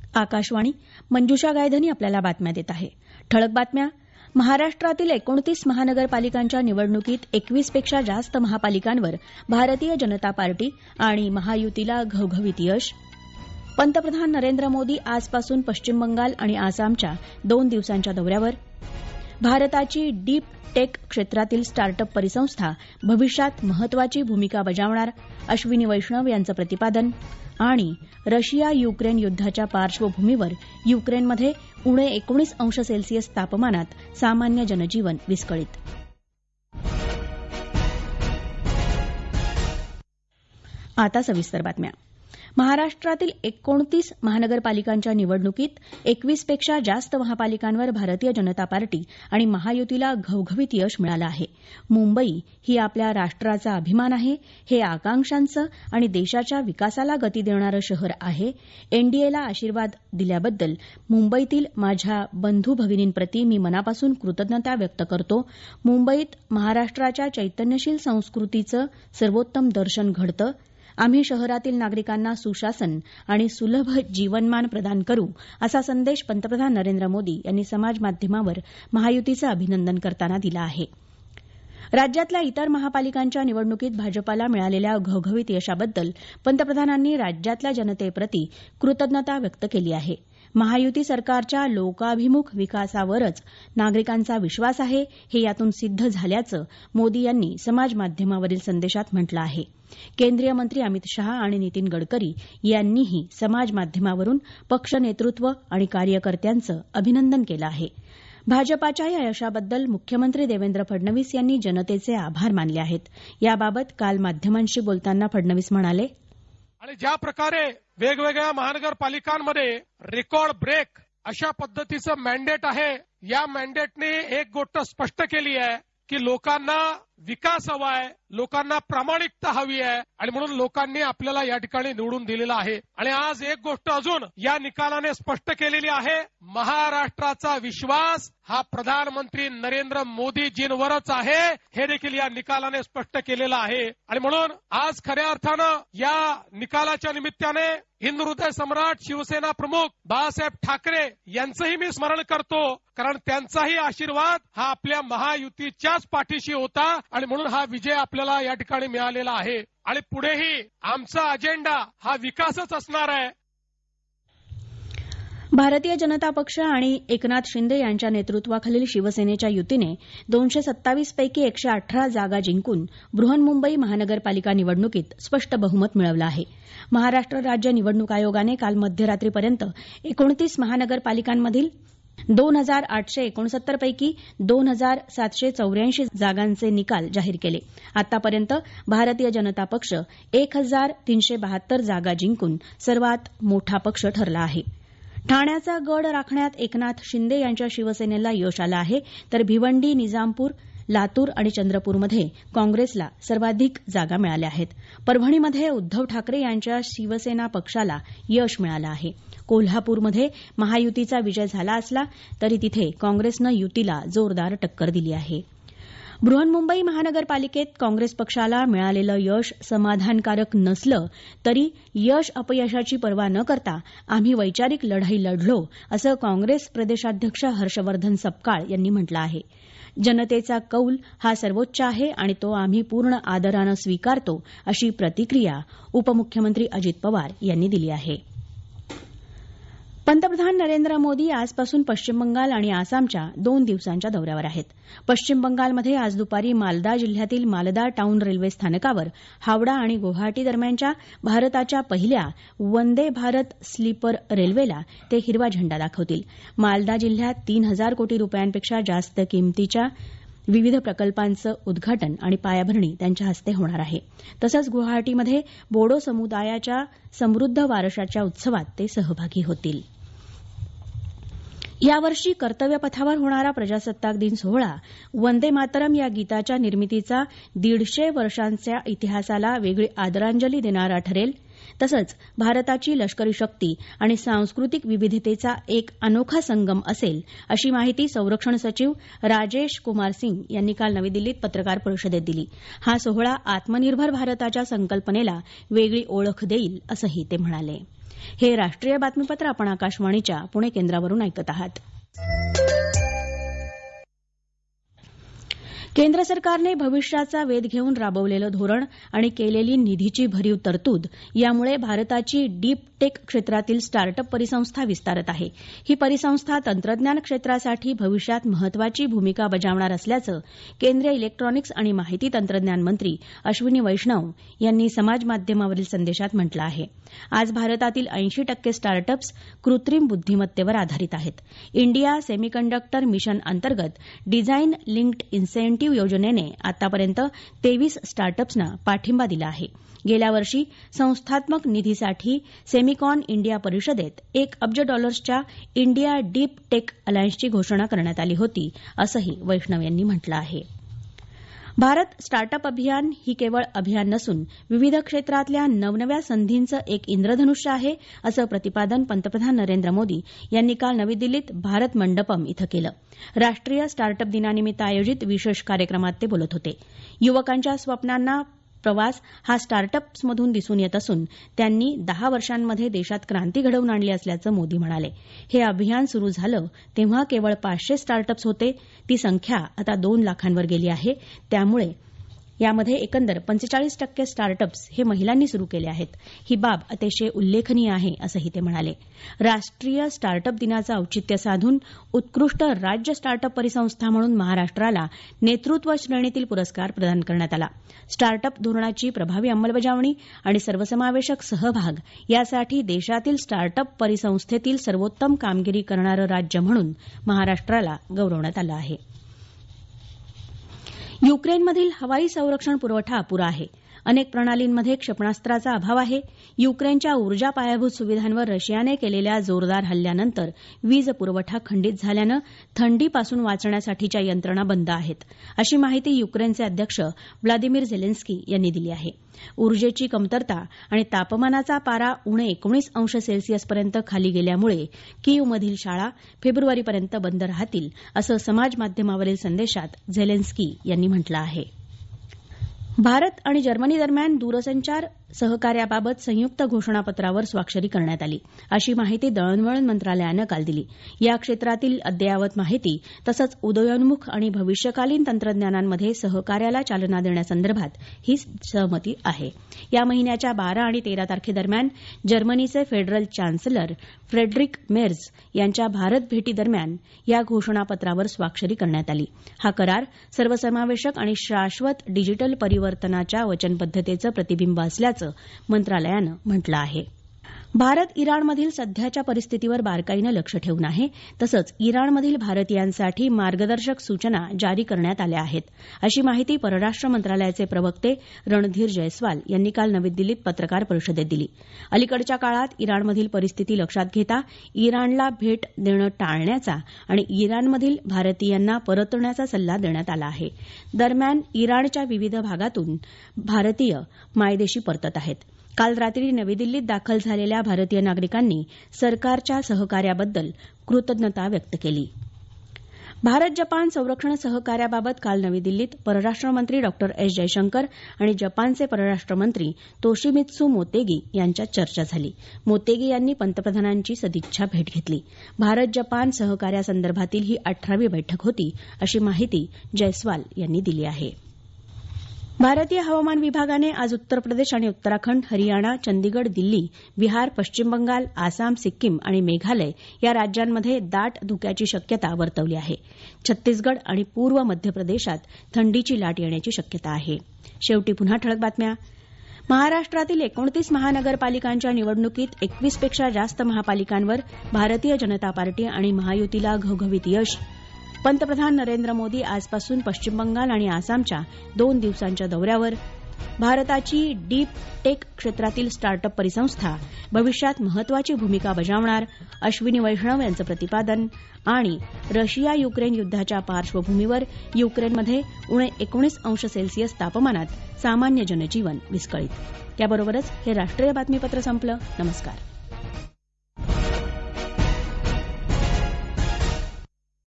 आकाशवाणी. मंजुषा गायधनी आपल्याला बातम्या देत आहे. ठळक बातम्या. महाराष्ट्रातील 29 महानगरपालिकांच्या निवडणुकीत 21 पेक्षा जास्त महापालिकांवर भारतीय जनता पार्टी आणि महायुतीला घवघवीत यश. पंतप्रधान नरेंद्र मोदी आजपासून पश्चिम बंगाल आणि आसामच्या 2 दिवसांच्या दौऱ्यावर. भारताची डीप टेक क्षेत्रातील स्टार्टअप परिसंस्था भविष्यात महत्वाची भूमिका बजावणार, अश्विनी वैष्णव यांचं प्रतिपादन. आणि रशिया युक्रेन युद्धाच्या पार्श्वभूमीवर युक्रेनमध्ये उणे 19 अंश सेल्सिअस तापमानात सामान्य जनजीवन विस्कळीत. आता सविस्तर बातम्या. महाराष्ट्रातील 29 महानगरपालिकांच्या निवडणुकीत 21 पेक्षा जास्त महापालिकांवर भारतीय जनता पार्टी आणि महायुतीला घवघवीत यश मिळालं आहे. मुंबई ही आपल्या राष्ट्राचा अभिमान आहे. हे आकांक्षांचं आणि देशाच्या विकासाला गती देणारं शहर आहे. एनडीएला आशीर्वाद दिल्याबद्दल मुंबईतील माझ्या बंधू भगिनींप्रती मी मनापासून कृतज्ञता व्यक्त करतो. मुंबईत महाराष्ट्राच्या चैतन्यशील संस्कृतीचं सर्वोत्तम दर्शन घडतं. आम्ही शहरातील नागरिकांना सुशासन आणि सुलभ जीवनमान प्रदान करू, असा संदेश पंतप्रधान नरेंद्र मोदी यांनी समाजमाध्यमावर महायुतीचं अभिनंदन करताना दिला आहे. राज्यातल्या इतर महापालिकांच्या निवडणुकीत भाजपाला मिळालेल्या घवघवीत यशाबद्दल पंतप्रधानांनी राज्यातल्या जनतेप्रती कृतज्ञता व्यक्त केली आहे. महायुती सरकारच्या लोकाभिमुख विकासावरच नागरिकांचा विश्वास आहे, हे यातून सिद्ध झाल्याचं मोदी यांनी समाजमाध्यमावरील संदेशात म्हटलं आहे. केंद्रीय मंत्री अमित शहा आणि नितीन गडकरी यांनीही समाजमाध्यमावरून पक्ष नेतृत्व आणि कार्यकर्त्यांचं अभिनंदन केलं आहे. भाजपाच्या या यशाबद्दल मुख्यमंत्री देवेंद्र फडणवीस यांनी जनतेचे आभार मानले आहेत. याबाबत काल माध्यमांशी बोलताना फडणवीस म्हणाले, आणि ज्या प्रकारे वेगवेगळ्या महानगरपालिकांमध्ये रेकॉर्ड ब्रेक अशा पद्धतीचं मॅन्डेट आहे, या मॅन्डेटने एक गोष्ट स्पष्ट केली आहे की लोकांना विकास हवा आहे, लोकांना प्रामाणिकता हवी आहे आणि म्हणून लोकांनी आपल्याला या ठिकाणी निवडून दिलेलं आहे. आणि आज एक गोष्ट अजून या निकालाने स्पष्ट केलेली आहे, महाराष्ट्राचा विश्वास हा प्रधानमंत्री नरेंद्र मोदीजींवरच आहे, हे देखील या निकालाने स्पष्ट केलेलं आहे. आणि म्हणून आज खऱ्या अर्थानं या निकालाच्या निमित्ताने हिंद हृदय सम्राट शिवसेना प्रमुख बाळासाहेब ठाकरे यांचंही मी स्मरण करतो, कारण त्यांचाही आशीर्वाद हा आपल्या महायुतीच्याच पाठीशी होता आणि म्हणून हा विजय आपल्याला या ठिकाणी मिळालेला आहे. आणि पुढेही आमचा अजेंडा हा विकासच असणार आहे. भारतीय जनता पक्ष आणि एकनाथ शिंदे यांच्या नेतृत्वाखालील शिवसेनेच्या युतीने 227 पैकी 118 जागा जिंकून बृहन्मुंबई महानगरपालिका निवडणुकीत स्पष्ट बहुमत मिळवलं आहे. महाराष्ट्र राज्य निवडणूक आयोगाने काल मध्यरात्रीपर्यंत 29 महानगरपालिकांमधील 2,869 पैकी 2,784 जागांचे निकाल जाहीर केले. आतापर्यंत भारतीय जनता पक्ष 1,372 जागा जिंकून सर्वात मोठा पक्ष ठरला आहे. ठाण्याचा गड राखण्यात एकनाथ शिंदे यांच्या शिवसेनेला यश आलं आहे, तर भिवंडी, निजामपूर, लातूर आणि चंद्रपूरमध्ये काँग्रेसला सर्वाधिक जागा मिळाल्या आहेत. परभणीमध्ये उद्धव ठाकरे यांच्या शिवसेना पक्षाला यश मिळालं आहे. कोल्हापूरमध्ये महायुतीचा विजय झाला असला तरी तिथे काँग्रेसनं युतीला जोरदार टक्कर दिली आहे. बृहन्मुंबई महानगरपालिकेत काँग्रेस पक्षाला मिळालेलं यश समाधानकारक नसलं तरी यश अपयशाची पर्वा न करता आम्ही वैचारिक लढाई लढलो, असं काँग्रेस प्रदेशाध्यक्ष हर्षवर्धन सपकाळ यांनी म्हटलं आहे. जनतेचा कौल हा सर्वोच्च आहे आणि तो आम्ही पूर्ण आदरानं स्वीकारतो, अशी प्रतिक्रिया उपमुख्यमंत्री अजित पवार यांनी दिली आहे. पंतप्रधान नरेंद्र मोदी आजपासून पश्चिम बंगाल आणि आसामच्या 2 दिवसांच्या दौऱ्यावर आहेत. पश्चिम बंगालमध्ये आज दुपारी मालदा जिल्ह्यातील मालदा टाऊन रेल्वे स्थानकावर हावडा आणि गुवाहाटी दरम्यानच्या भारताच्या पहिल्या वंदे भारत स्लीपर रेल्वेला ते हिरवा झेंडा दाखवतील. मालदा जिल्ह्यात 3,000 कोटी रुपयांपेक्षा जास्त किमतीच्या विविध प्रकल्पांचं उद्घाटन आणि पायाभरणी त्यांच्या हस्ते होणार आहे. तसंच गुवाहाटीमध्ये बोडो समुदायाच्या समृद्ध वारशाच्या उत्सवात ते सहभागी होतील. यावर्षी कर्तव्यपथावर होणारा प्रजासत्ताक दिन सोहळा वंदे मातरम या गीताच्या निर्मितीचा 150 वर्षांच्या इतिहासाला वेगळी आदरांजली देणारा ठरेल. तसंच भारताची लष्करी शक्ती आणि सांस्कृतिक विविधतेचा एक अनोखा संगम असेल, अशी माहिती संरक्षण सचिव राजेश कुमार सिंग यांनी काल नवी दिल्लीत पत्रकार परिषदेत दिली. हा सोहळा आत्मनिर्भर भारताच्या संकल्पनेला वेगळी ओळख देईल, असंही ते म्हणाले. हे राष्ट्रीय बातमीपत्र आपण आकाशवाणीच्या पुणे केंद्रावरून ऐकत आहात. केंद्र सरकारने भविष्याचा वेध घेऊन राबवलेलं धोरण आणि केलेली निधीची भरीव तरतूद यामुळे भारताची डीप टेक क्षेत्रातील स्टार्टअप परिसंस्था विस्तारत आहे. ही परिसंस्था तंत्रज्ञान क्षेत्रासाठी भविष्यात महत्वाची भूमिका बजावणार असल्याचं केंद्रीय इलेक्ट्रॉनिक्स आणि माहिती तंत्रज्ञान मंत्री अश्विनी वैष्णव यांनी समाज माध्यमावरील संदेशात म्हटलं आहे. आज भारतातील 80% स्टार्टअप्स कृत्रिम बुद्धिमत्तेवर आधारित आहेत. इंडिया सेमीकंडक्टर मिशन अंतर्गत डिझाईन लिंक्ड इन्सेंटिव्ह योजनेने आतापर्यंत 23 स्टार्टअप्सना पाठिंबा दिला आहे. गेल्या वर्षी संस्थात्मक निधीसाठी सेमिकॉन इंडिया परिषदेत $1 अब्ज इंडिया डीप टेक अलायन्सची घोषणा करण्यात आली होती, असंही वैष्णव यांनी म्हटलं आहे. भारत स्टार्टअप अभियान ही केवळ अभियान नसून विविध क्षेत्रातल्या नवनव्या संधींचं एक इंद्रधनुष्य आहे, असं प्रतिपादन पंतप्रधान नरेंद्र मोदी यांनी काल नवी दिल्लीत भारत मंडपम इथं केलं. राष्ट्रीय स्टार्टअप दिनानिमित्त आयोजित विशेष कार्यक्रमात ते बोलत होते. युवकांच्या स्वप्नांना प्रवास हा स्टार्टअप्समधून दिसून येत असून त्यांनी 10 वर्षांमध्ये देशात क्रांती घडवून आणली असल्याचं मोदी म्हणाले. हे अभियान सुरू झालं तेव्हा केवळ 500 स्टार्टअप्स होते. ती संख्या आता 2 लाखांवर गेली आहे. त्यामुळे यामध्ये एकंदर 45% स्टार्टअप्स हे महिलांनी सुरू केले आहेत. ही बाब अतिशय उल्लेखनीय आहे, असंही ते म्हणाले. राष्ट्रीय स्टार्टअप दिनाचं औचित्य साधून उत्कृष्ट राज्य स्टार्टअप परिसंस्था म्हणून महाराष्ट्राला नेतृत्व श्रेणीतील पुरस्कार प्रदान करण्यात आला. स्टार्टअप धोरणाची प्रभावी अंमलबजावणी आणि सर्वसमावेशक सहभाग यासाठी देशातील स्टार्टअप परिसंस्थेतील सर्वोत्तम कामगिरी करणारं राज्य म्हणून महाराष्ट्राला गौरवण्यात आलं आहे. युक्रेनमधील हवाई संरक्षण पुरवठा अपुरा आहे. अनेक प्रणालींमध्ये क्षेपणास्त्राचा अभाव आहे. युक्रेनच्या ऊर्जा पायाभूत सुविधांवर रशियाने केलेल्या जोरदार हल्ल्यानंतर वीज पुरवठा खंडित झाल्यानं थंडीपासून वाचण्यासाठीच्या यंत्रणा बंद आहेत, अशी माहिती युक्रेनचे अध्यक्ष व्लादिमीर झेलेन्स्की यांनी दिली आहे. ऊर्जेची कमतरता आणि तापमानाचा पारा -19 पर्यंत खाली गेल्यामुळे कीवमधील शाळा फेब्रुवारीपर्यंत बंद राहतील, असं समाज माध्यमावरील संदेशात झेलेन्स्की यांनी म्हटलं आहे. भारत आणि जर्मनी दरम्यान दूरसंचार सहकार्याबाबत संयुक्त घोषणापत्रावर स्वाक्षरी करण्यात आली, अशी माहिती दळणवळण मंत्रालयानं काल दिली. या क्षेत्रातील अद्ययावत माहिती तसंच उदयोन्मुख आणि भविष्यकालीन तंत्रज्ञानांमध्ये सहकार्याला चालना देण्यासंदर्भात ही सहमती आहे. या महिन्याच्या 12 आणि 13 तारखेदरम्यान जर्मनीचे फेडरल चान्सलर फ्रेडरिक मेर्झ यांच्या भारत भेटीदरम्यान या घोषणापत्रावर स्वाक्षरी करण्यात आली. हा करार सर्वसमावेशक आणि शाश्वत डिजिटल परिवर्तनाच्या वचनबद्धतेचं प्रतिबिंब असल्याचं मंत्रालयानं म्हटलं आहे. भारत इराणमधील सध्याच्या परिस्थितीवर बारकाईनं लक्ष ठेवून आहे. तसंच इराणमधील भारतीयांसाठी मार्गदर्शक सूचना जारी करण्यात आल्या आहेत, अशी माहिती परराष्ट्र मंत्रालयाचे प्रवक्ते रणधीर जयस्वाल यांनी काल नवी दिल्लीत पत्रकार परिषदेत दिली. अलीकडच्या काळात इराणमधील परिस्थिती लक्षात घेता इराणला भेट देणं टाळण्याचा आणि इराणमधील भारतीयांना परतण्याचा सल्ला देण्यात आला आहे. दरम्यान इराणच्या विविध भागातून भारतीय मायदेशी परतत आहेत. काल रात्री नवी दिल्लीत दाखल झालेल्या भारतीय नागरिकांनी सरकारच्या सहकार्याबद्दल कृतज्ञता व्यक्त केली. भारत जपान संरक्षण सहकार्याबाबत काल नवी दिल्लीत परराष्ट्र मंत्री डॉ एस जयशंकर आणि जपानचे परराष्ट्र मंत्री तोशिमित्सू मोतेगी यांच्यात चर्चा झाली. मोतेगी यांनी पंतप्रधानांची सदिच्छा भेट घेतली. भारत जपान सहकार्यासंदर्भातील ही 18वी बैठक होती, अशी माहिती जयस्वाल यांनी दिली आहे. भारतीय हवामान विभागाने आज उत्तर प्रदेश आणि उत्तराखंड, हरियाणा, चंदीगड, दिल्ली, बिहार, पश्चिम बंगाल, आसाम, सिक्कीम आणि मेघालय या राज्यांमध्ये दाट धुक्याची शक्यता वर्तवली आहे. छत्तीसगड आणि पूर्व मध्य प्रदेशात थंडीची लाट येण्याची शक्यता आहे. शेवटी पुन्हा ठळक बातम्या. महाराष्ट्रातील 29 महानगरपालिकांच्या निवडणुकीत 21 पेक्षा जास्त महापालिकांवर भारतीय जनता पार्टी आणि महायुतीला घवघवीत यश. पंतप्रधान नरेंद्र मोदी आजपासून पश्चिम बंगाल आणि आसामच्या 2 दिवसांच्या दौऱ्यावर. भारताची डीप टेक क्षेत्रातील स्टार्टअप परिसंस्था भविष्यात महत्वाची भूमिका बजावणार, अश्विनी वैष्णव यांचं प्रतिपादन. आणि रशिया युक्रेन युद्धाच्या पार्श्वभूमीवर युक्रेनमध्ये -19 तापमानात सामान्य जनजीवन विस्कळीत. याबरोबरच हे राष्ट्रीय बातमीपत्र संपलं. नमस्कार.